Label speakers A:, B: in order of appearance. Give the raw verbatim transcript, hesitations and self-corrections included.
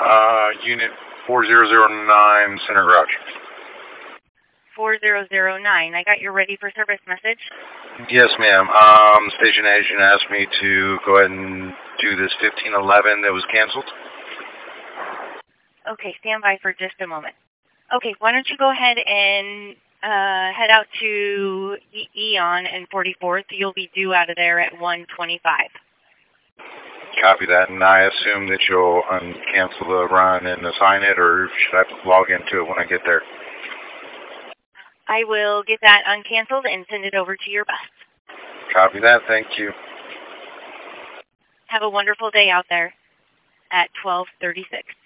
A: Uh, unit four zero zero nine, Center Garage.
B: four zero zero nine. I got your ready for service message.
A: Yes, ma'am. Um, station agent asked me to go ahead and do this fifteen eleven that was canceled.
B: Okay, stand by for just a moment. Okay, why don't you go ahead and uh, head out to e Eon and forty-fourth. You'll be due out of there at one twenty-five.
A: Copy that, and I assume that you'll uncancel the run and assign it, or should I log into it when I get there?
B: I will get that uncanceled and send it over to your bus.
A: Copy that. Thank you.
B: Have a wonderful day out there at twelve thirty-six.